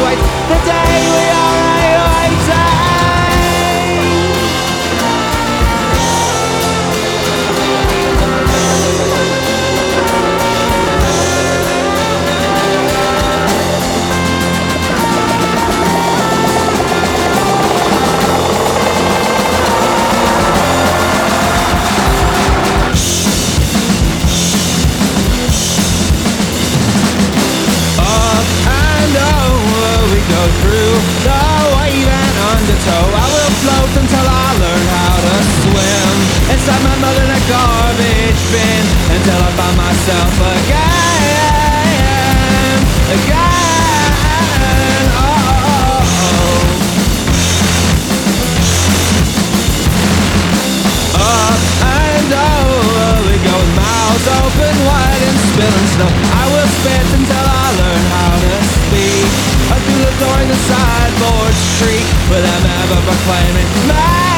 waits the day we are waiting. Through the wave and undertow, I will float until I learn how to swim inside my mother in a garbage bin, until I find myself again. Up and over we go with mouths open wide and spilling snow. I will spit until I learn how to speak, through the door in the sideboard street, with them ever proclaiming